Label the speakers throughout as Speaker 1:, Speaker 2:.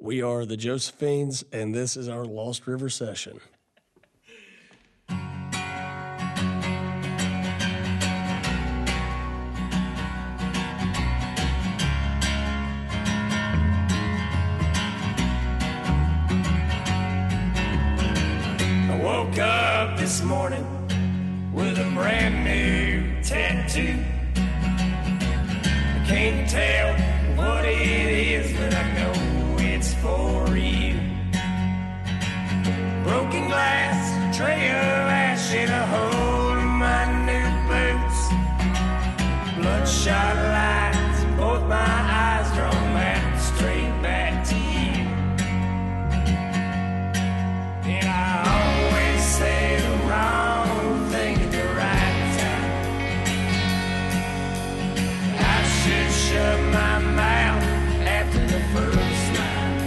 Speaker 1: We are the Josephines, and this is our Lost River session. I woke up this morning with a brand new tattoo. I can't tell what it is, but I know it's for you. Broken glass, tray of ash in a hole in my new boots. Bloodshot lights, both my eyes drawn back, straight back to you. And I always say the wrong thing at the right time. I should shut my mouth after the first line.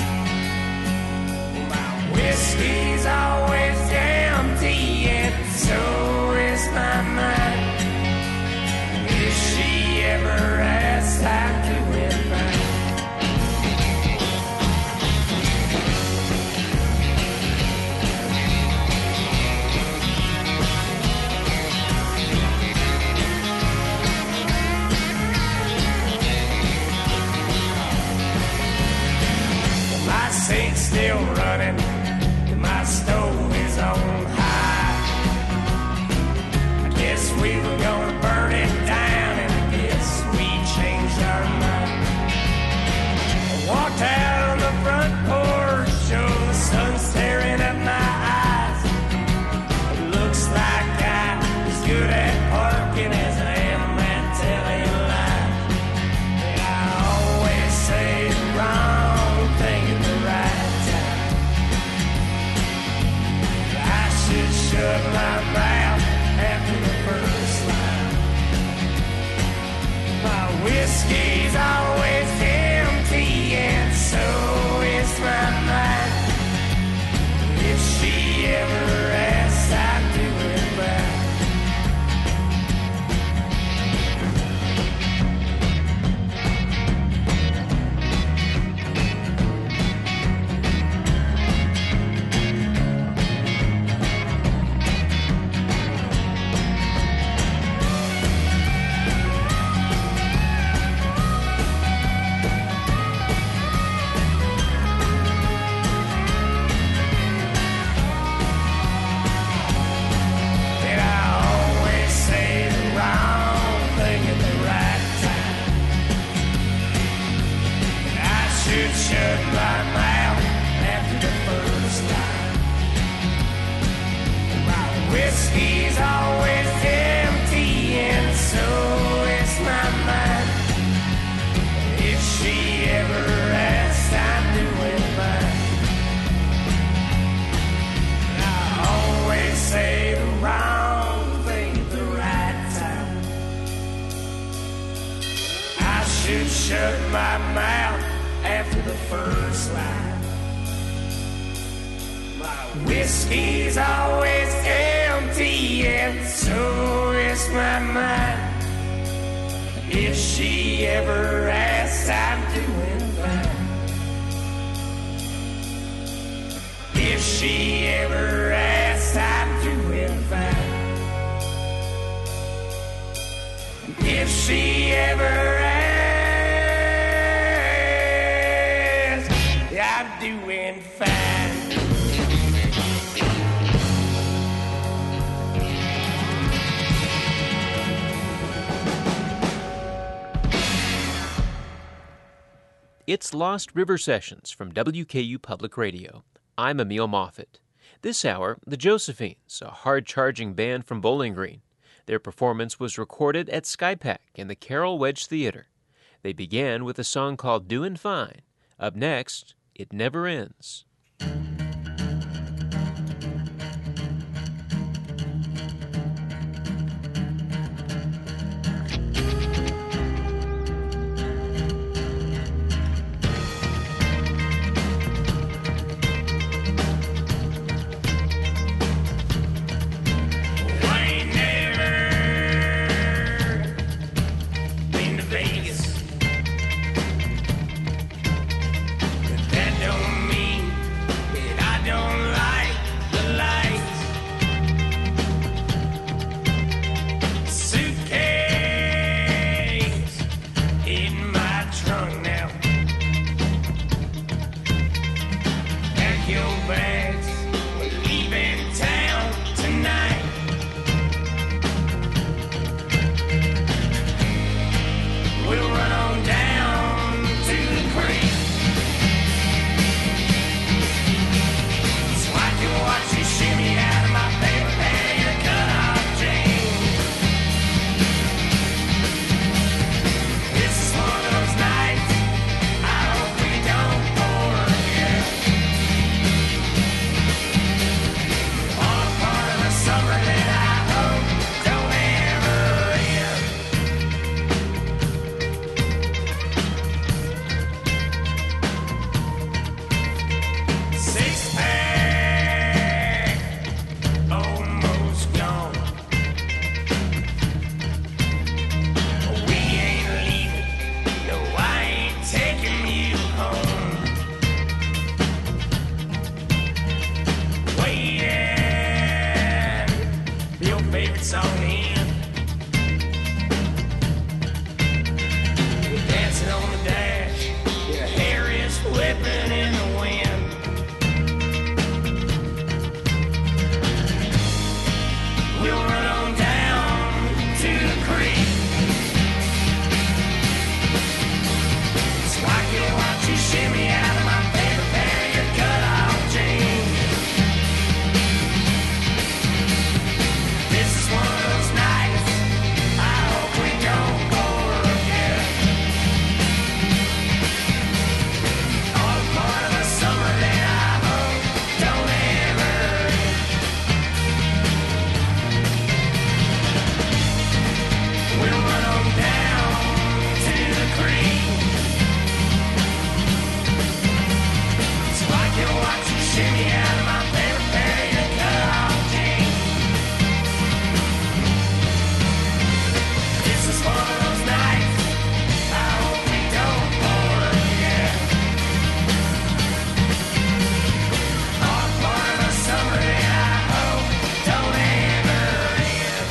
Speaker 1: My whiskey's always empty, and so is my mind. If she ever asks how doing fine. My sink's still running, and my stove is on high. I guess we were gonna burn it down, and I guess we changed our mind. I walked out on the front porch, so the sun staring at my eyes. It looks like I was good at parking as I am at telling lies. And I always say the wrong thing at the right time. I should shut my mouth after the first line. My whiskey's always empty, and so is my mind. If she ever asks, I do it back. And I always say the wrong thing at the right time. And I should shut my mouth after the first line. My whiskey's always empty, and so is my mind. If she ever asks, I'm doing fine. I always say the wrong thing at the right time. I should shut my mouth after the first line. My whiskey's always empty, and so is my mind. If she ever asks, I'm doing fine. If she ever asks, I'm doing fine. If she ever asks, I'm doing fine.
Speaker 2: It's Lost River Sessions from WKU Public Radio. I'm Emil Moffitt. This hour, the Josephines, a hard-charging band from Bowling Green. Their performance was recorded at Skypack in the Carol Wedge Theater. They began with a song called Doin' Fine. Up next, It Never Ends.
Speaker 1: That bags. We're leaving town tonight. We'll run on down to the creek, so I can watch you shimmy out of my paper bag and cut-off jeans. This is one of those nights I hope we don't forget. All part of the summer that I hope don't ever end. Six pack, almost gone. We ain't leaving, no, I ain't taking you home. Waiting, your favorite song in. You're dancing on the dash, your hair is whipping in the wind. We'll run on down to the creek, so I can watch you shimmy out of my paper bag and cut-off jeans. This is one of those nights I hope we don't forget. All part of the summer that I hope don't ever end. We'll run on down to the creek, so I can watch you shimmy out of my paper bag and cut-off jeans. This is one of those nights I hope we don't forget. All part of the summer that I hope don't ever end.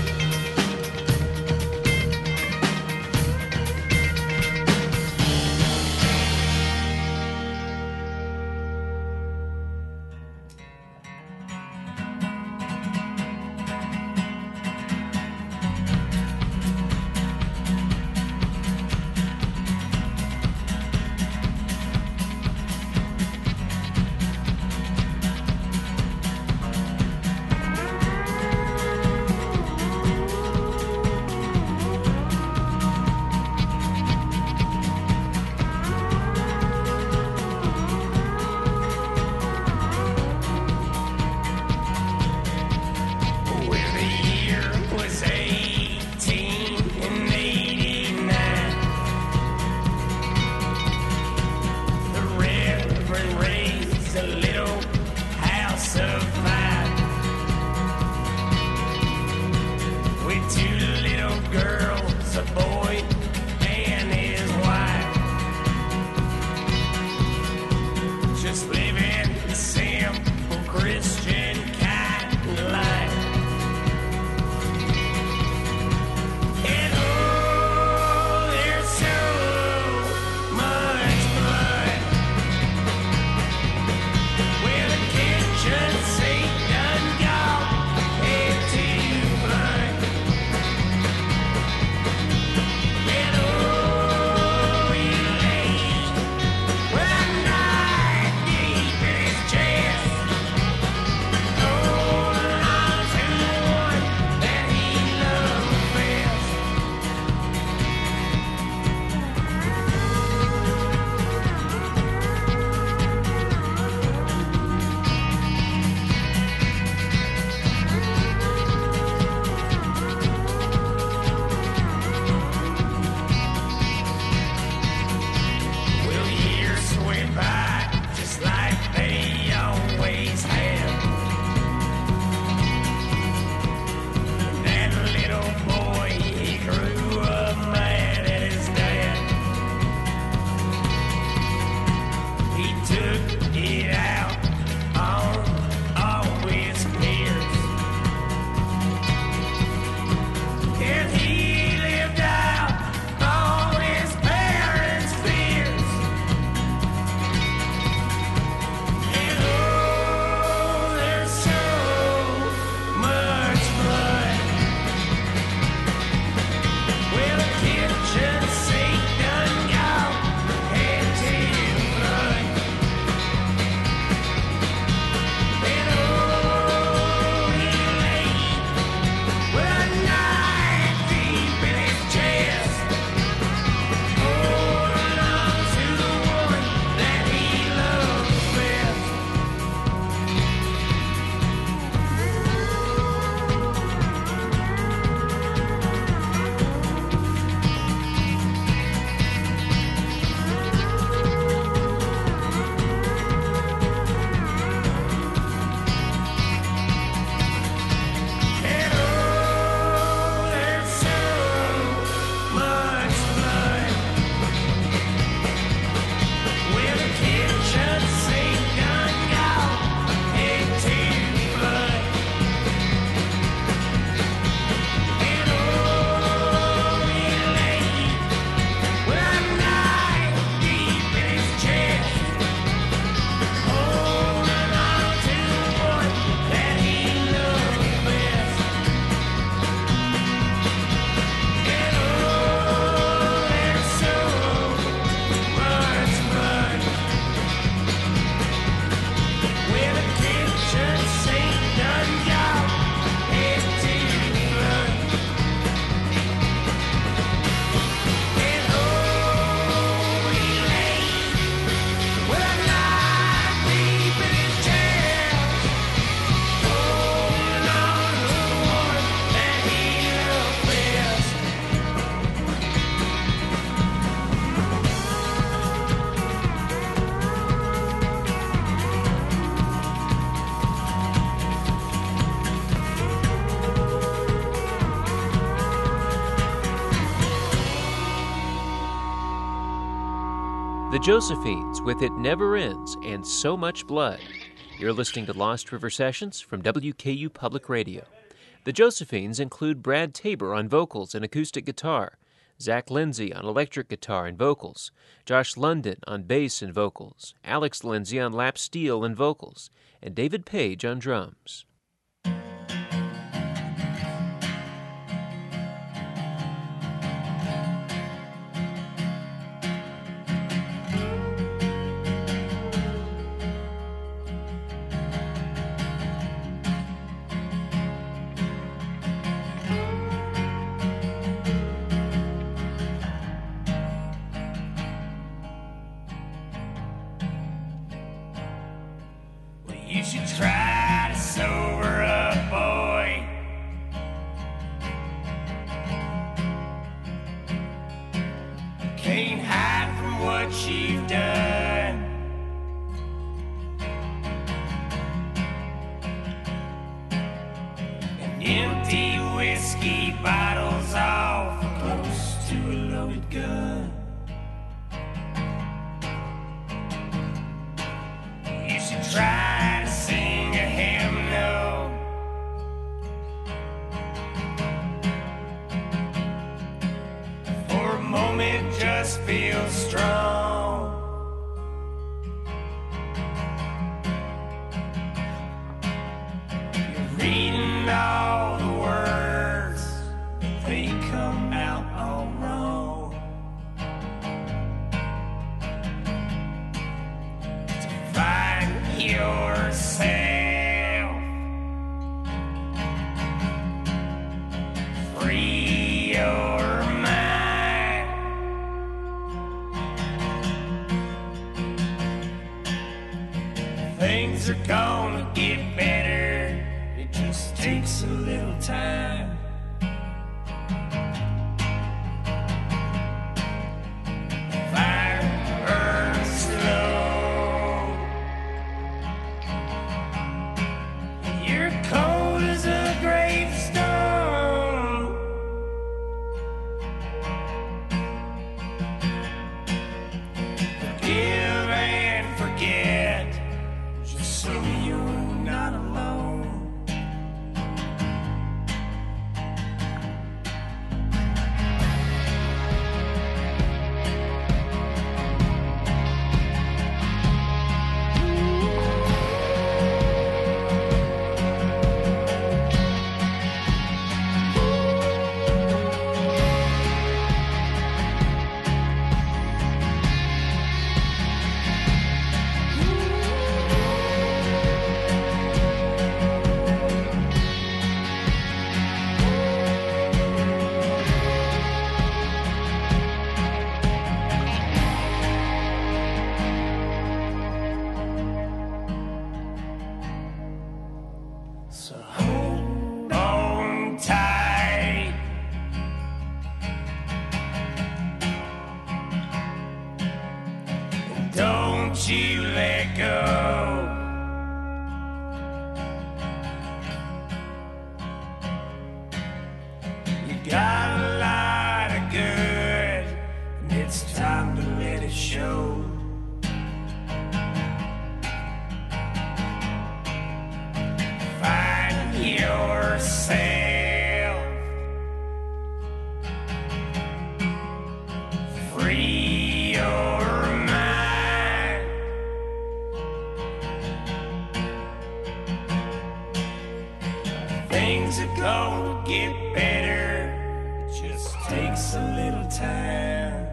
Speaker 1: When the year was 1889, the Reverend raised a little house of five with two little girls, a boy and his wife, just living the simple Christian kind of life. And oh, there's so much blood where the kitchen sink done gone into blood. And oh, he lay one night deep in his chest, holding on to the one that he loved best. Well, years went by just like they always have. That little boy, he grew up mad at his dad. He took it out on all his peers, and he lived out all his parents' fears. And oh,
Speaker 2: Josephines with It Never Ends and So Much Blood. You're listening to Lost River Sessions from WKU Public Radio. The Josephines include Brad Tabor on vocals and acoustic guitar, Zach Lindsay on electric guitar and vocals, Josh London on bass and vocals, Alex Lindsay on lap steel and vocals, and David Page on drums.
Speaker 1: You should try to sober up, boy. Can't hide from what you've done. And empty whiskey bottles off close to a loaded gun. You should try to sing a hymnal. For a moment just feel strong. You're reading all the words, but they come out all wrong. To find yourself, free your mind. Things are gonna get better, it just takes a little time. Fire burns slow. You're cold as a gravestone. Forgive and forget, just so you're not alone. So hold on tight. And don't you let go. You got a lot of good, and it's time to let it show. Find yourself, free your mind. Things are gonna get better, it just takes a little time.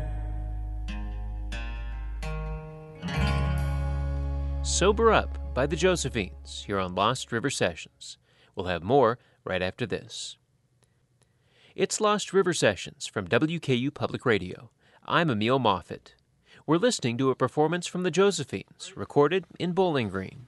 Speaker 2: Sober Up by the Josephines here on Lost River Sessions. We'll have more right after this. It's Lost River Sessions from WKU Public Radio. I'm Emil Moffitt. We're listening to a performance from the Josephines, recorded in Bowling Green.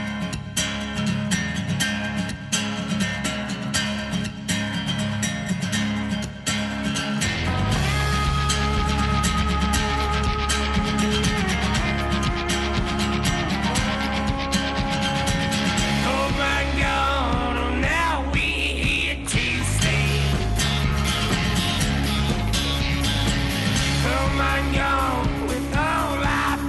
Speaker 1: Oh my God, oh now we're here to stay. Come on, go with all our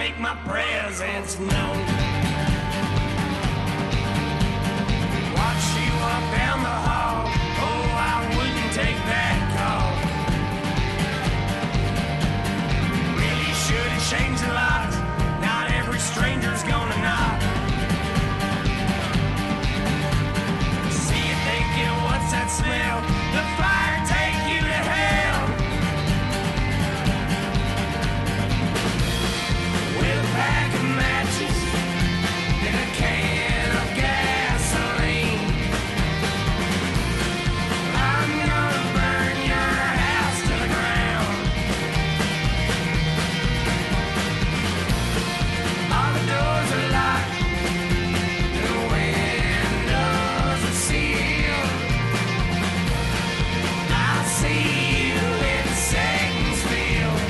Speaker 1: make my presence known. Watch you up down the hall. Oh, I wouldn't take that call. Really should have changed a lot. Not every stranger's gonna knock. See you thinking, what's that smell? The fire take you to hell. With a pack of matches and a can of gasoline, I'm gonna burn your house to the ground. All the doors are locked, the windows are sealed. I'll see you in Satansville.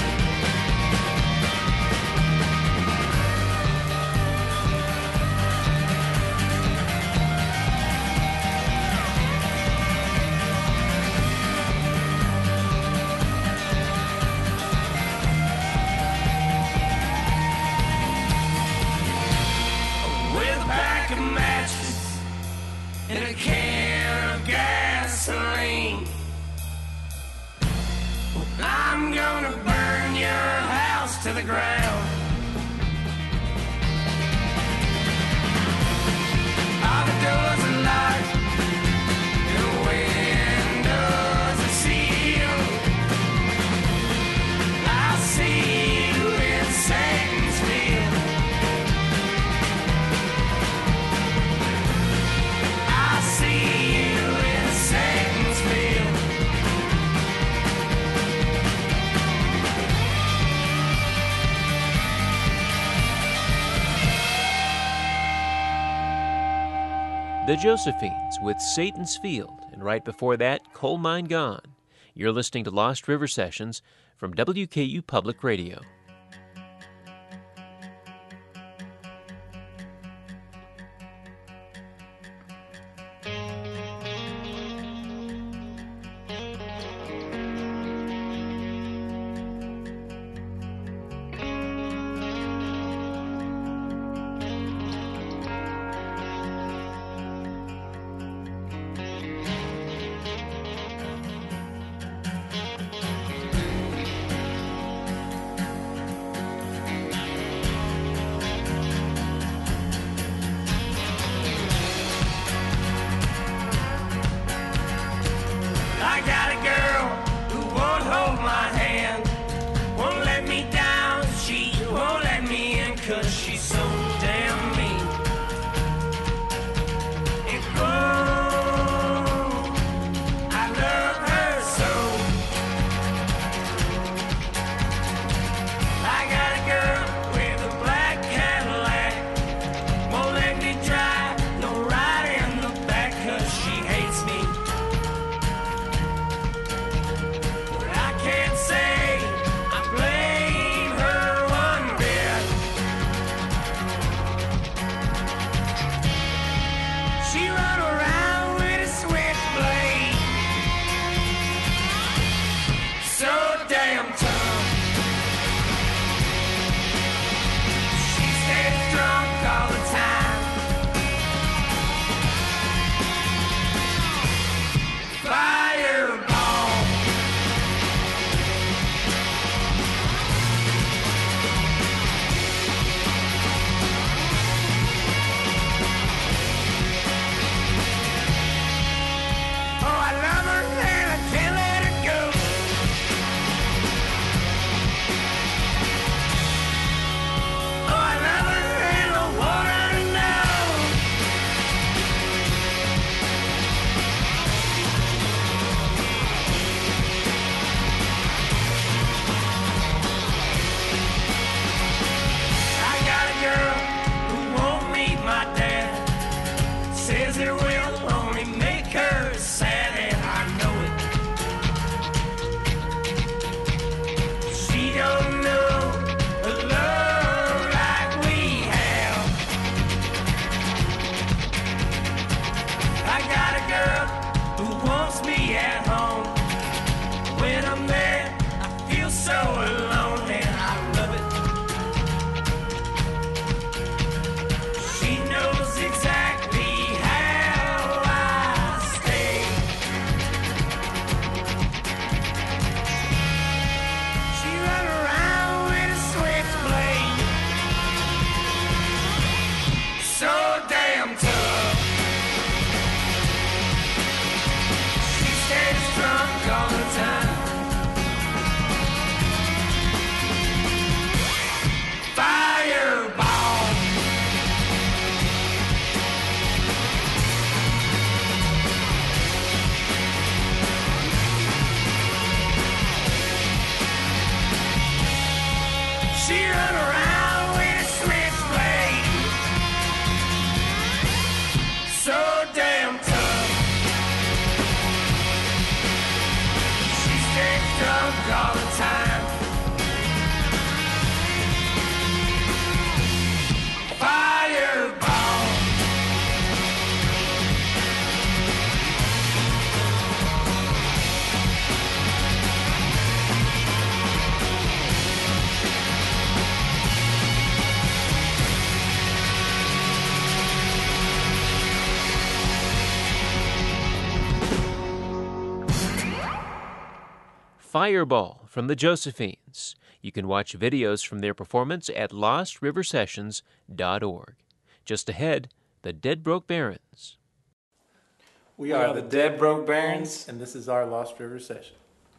Speaker 1: With a pack of matches and a can of gasoline, I'm gonna burn your house to the ground. All the doors are locked, the windows are sealed. I'll see you in Satansville. I'll see you in Satansville.
Speaker 2: The Josephines with Satan's Field, and right before that, Coal Mine Gone. You're listening to Lost River Sessions from WKU Public Radio.
Speaker 1: I got a girl who won't hold my hand, won't let me down, she won't let me in, 'cause she's so damn mean. And oh, I love her so. I got a girl with a black Cadillac, won't let me drive, no ride in the back, 'cause she hates me. all the time. Fireball.
Speaker 2: Fireball from the Josephines. You can watch videos from their performance at lostriversessions.org. Just ahead, the Dead Broke Barons.
Speaker 3: We are the Dead Broke Barons, and this is our Lost River Session.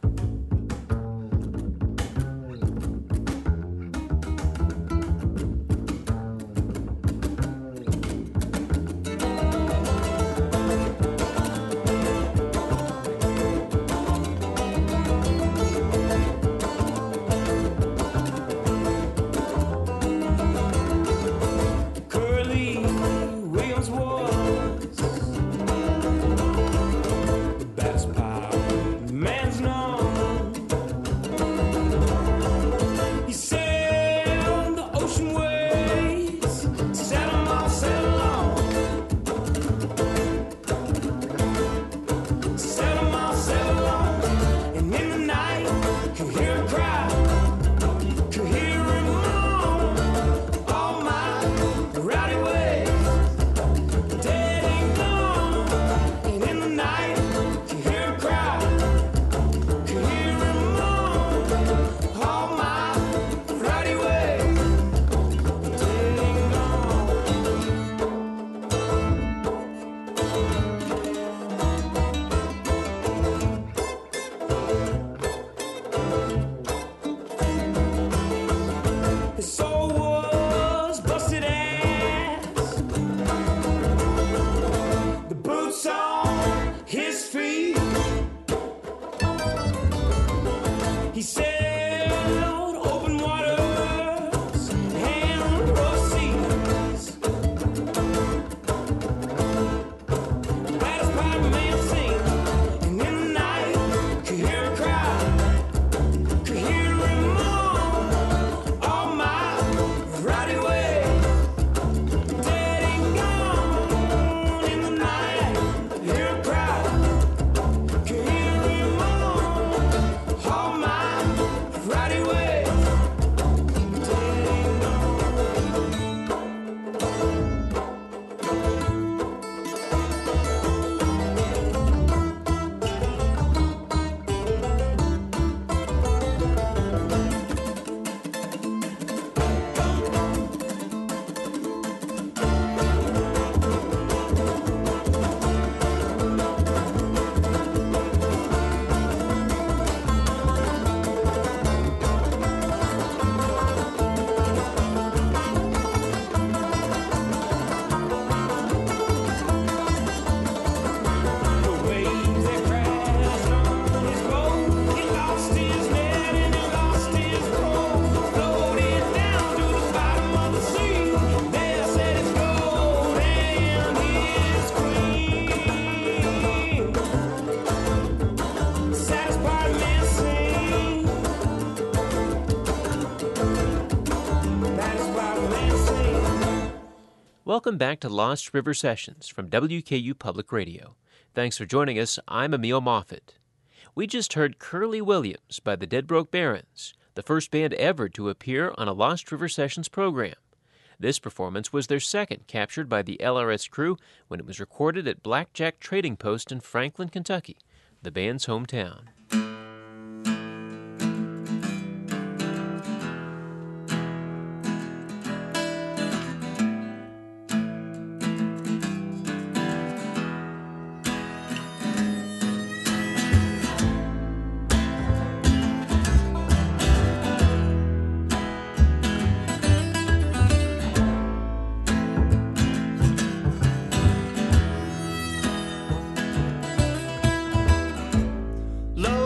Speaker 2: Welcome back to Lost River Sessions from WKU Public Radio. Thanks for joining us. I'm Emil Moffitt. We just heard Curly Williams by the Dead Broke Barons, the first band ever to appear on a Lost River Sessions program. This performance was their second captured by the LRS crew when it was recorded at Blackjack Trading Post in Franklin, Kentucky, the band's hometown.
Speaker 1: Love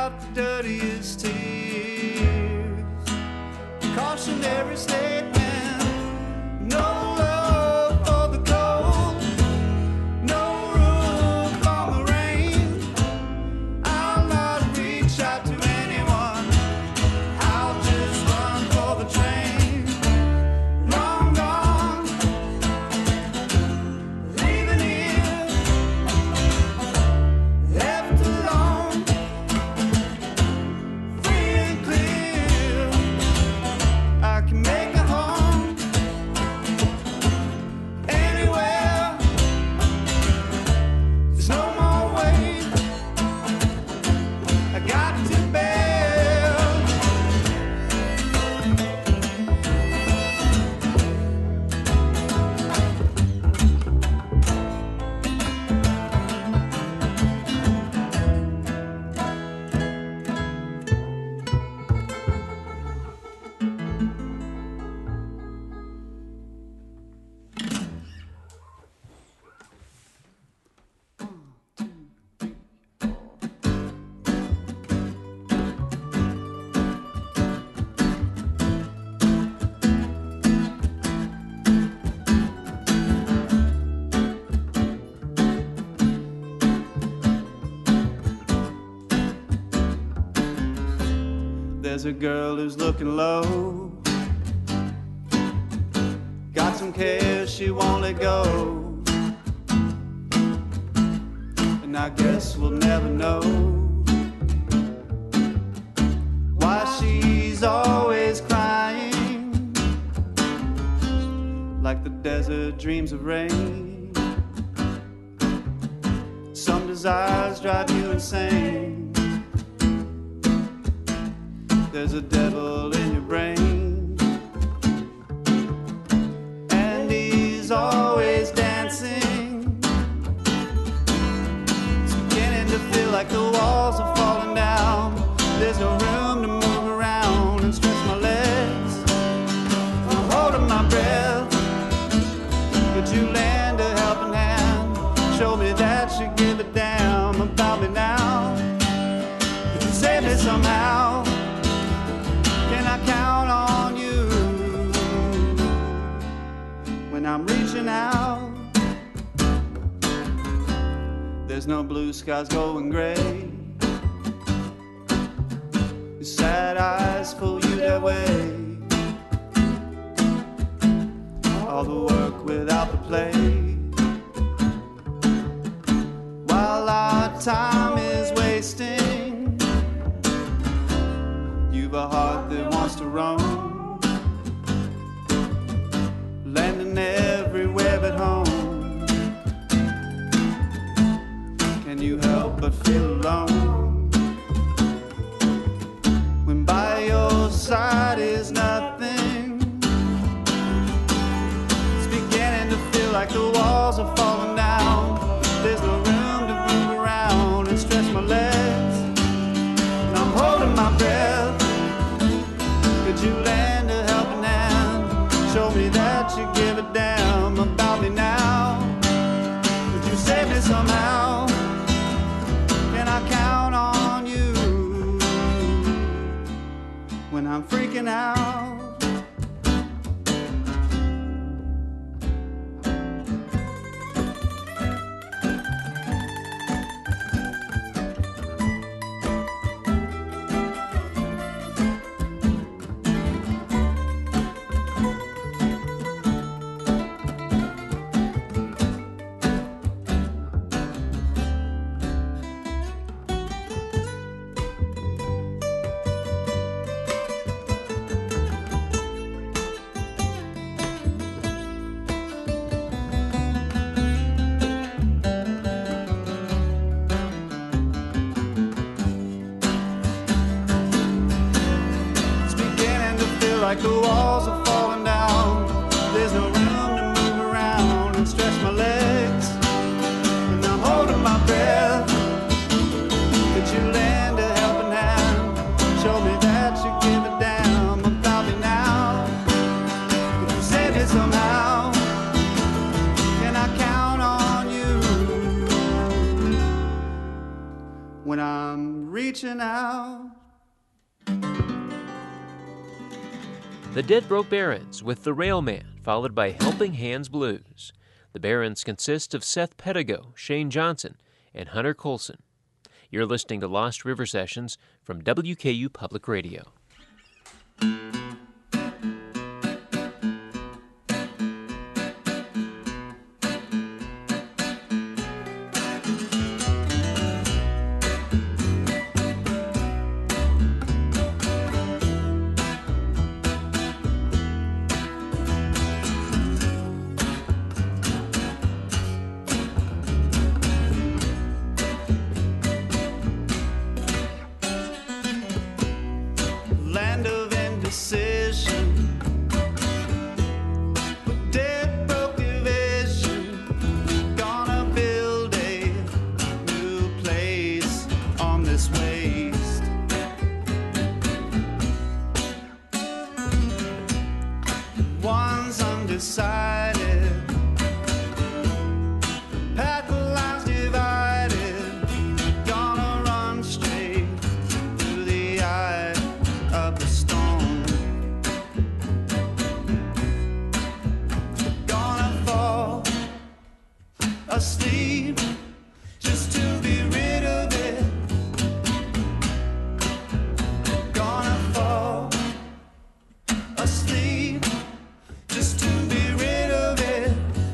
Speaker 4: out the dirtiest tears. Cautionary statement, no love for the cold, no room for the rain. I'll not reach out to anyone, I'll just run for the train. Long gone, leaving here, left alone, free and clear. I can make a home anywhere. There's no more weight I got to bear. There's a girl who's looking low, got some cares she won't let go, and I guess we'll never know why she's always crying, like the desert dreams of rain. Some desires drive you insane. There's a devil in your brain, and he's always dancing. It's beginning to feel like the walls are falling down. There's no room to move around and stretch my legs. I'm holding my breath. Could you lend a helping hand? Show me that you give a damn about me now. Could you save me somehow? Can I count on you when I'm reaching out? There's no blue skies going gray. Your sad eyes pull you that way. All the work without the play. While our time is wasting, you've a heart that wants to roam, landing everywhere but home. Can you help but feel alone when by your side is nothing? It's beginning to feel like the walls are falling down. There's no room to move around and stretch my legs, and I'm holding my breath. Could you lend a helping hand? Show me that you give a damn about me now. Could you save me somehow? Can I count on you when I'm freaking out? Like the walls are falling down. There's no room to move around and stretch my legs, and I'm holding my breath. Could you lend a helping hand? Show me that you give a damn about me now. Could you save me somehow? Can I count on you when I'm reaching out? now.
Speaker 2: The Dead Broke Barons with The Railman, followed by Helping Hands Blues. The Barons consist of Seth Pedigo, Shane Johnson, and Hunter Colson. You're listening to Lost River Sessions from WKU Public Radio.
Speaker 4: Land of indecision, with dead broke division, gonna build a new place on this waste. One's undecided, path lines divided, gonna run straight through the eye of the storm. Gonna fall asleep just to be rid of it. Gonna fall asleep just to be rid of it.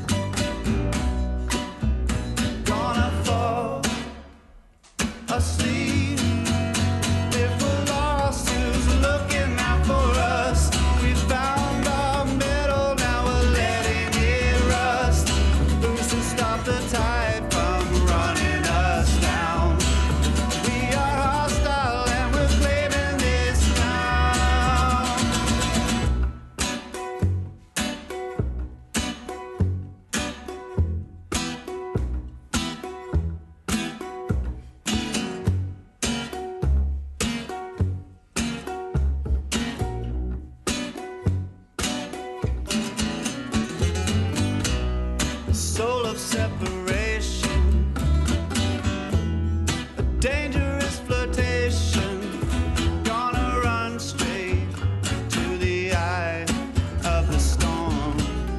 Speaker 4: Gonna fall asleep. If we're lost, who's looking out for us? We found our metal, now we're letting it rust. Who's to stop the tide from running us down? We are hostile and we're claiming this now. Soul of separation, a dangerous flirtation, gonna run straight to the eye of the storm.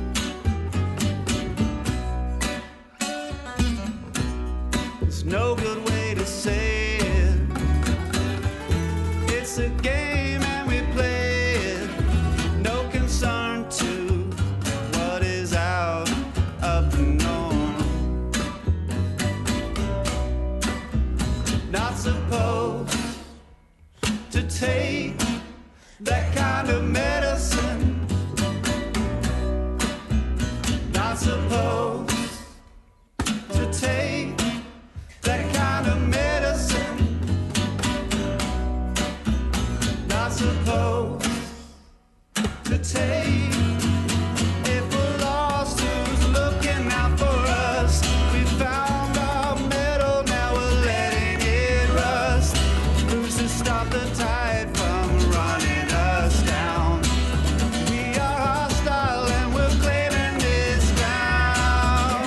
Speaker 4: There's no good way to say it. It's a game and we play it. No concern to what is out of the norm. Not supposed to take that kind of medicine. Not supposed to take that kind of medicine. Not supposed to take. If we're lost, who's looking out for us? We found our metal, now we're letting it rust. Who's to stop the tide from running us down? We are hostile and we're claiming this down.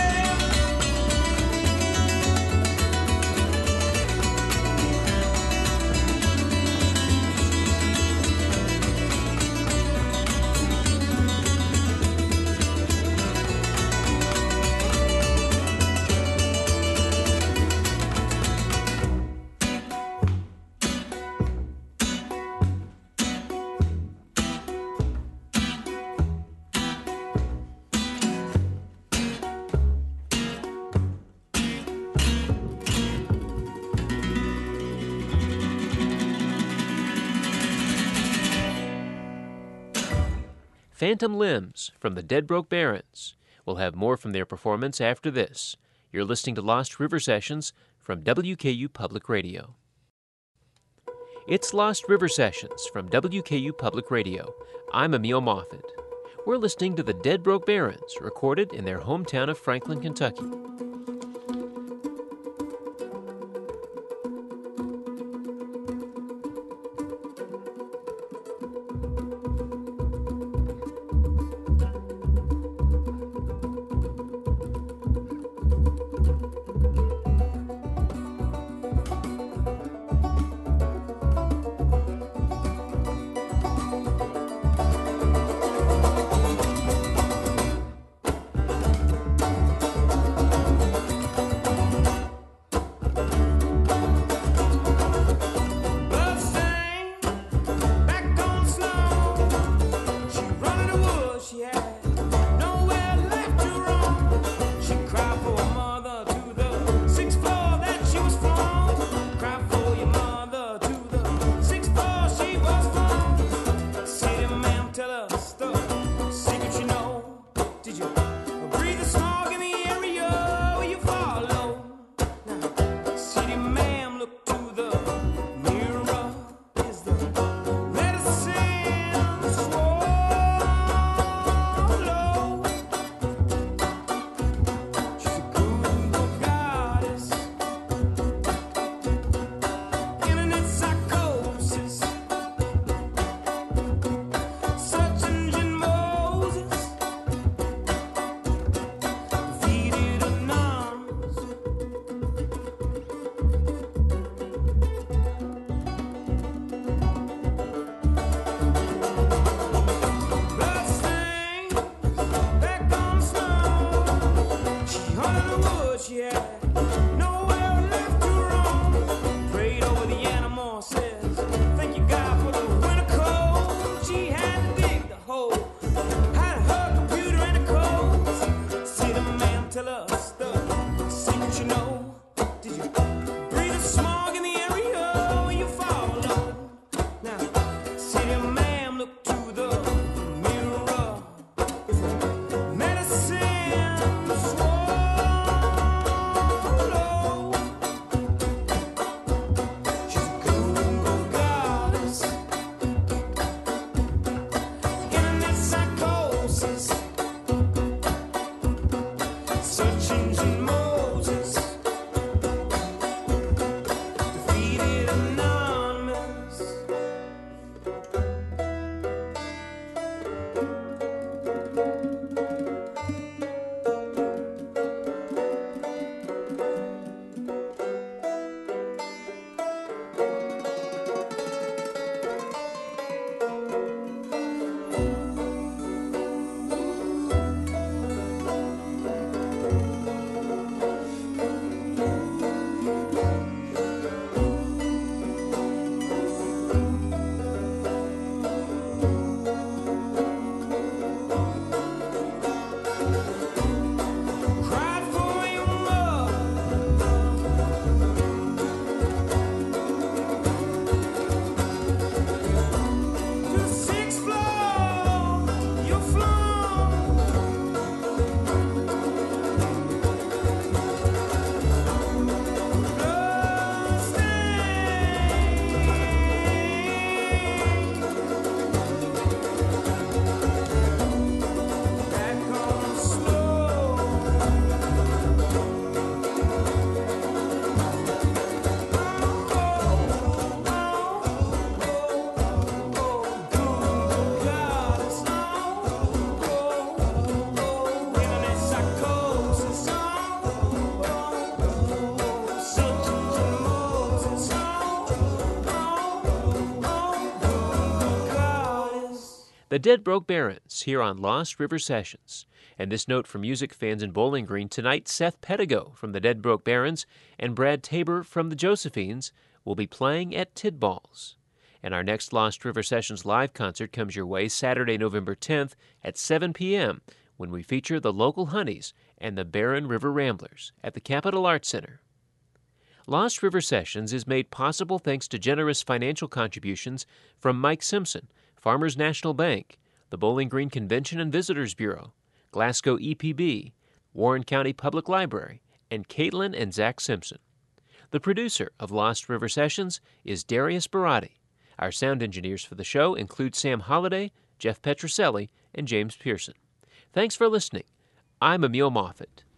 Speaker 2: Phantom Limbs from the Dead Broke Barons. We'll have more from their performance after this. You're listening to Lost River Sessions from WKU Public Radio. It's Lost River Sessions from WKU Public Radio. I'm Emil Moffett. We're listening to the Dead Broke Barons, recorded in their hometown of Franklin, Kentucky. The Dead Broke Barons here on Lost River Sessions. And this note from music fans in Bowling Green: tonight Seth Pettigo from the Dead Broke Barons and Brad Tabor from the Josephines will be playing at Tidballs. And our next Lost River Sessions live concert comes your way Saturday, November 10th at 7 p.m. when we feature the local Honeys and the Barren River Ramblers at the Capitol Arts Center. Lost River Sessions is made possible thanks to generous financial contributions from Mike Simpson, Farmers National Bank, the Bowling Green Convention and Visitors Bureau, Glasgow EPB, Warren County Public Library, and Caitlin and Zach Simpson. The producer of Lost River Sessions is Darius Barati. Our sound engineers for the show include Sam Holliday, Jeff Petroselli, and James Pearson. Thanks for listening. I'm Emil Moffett.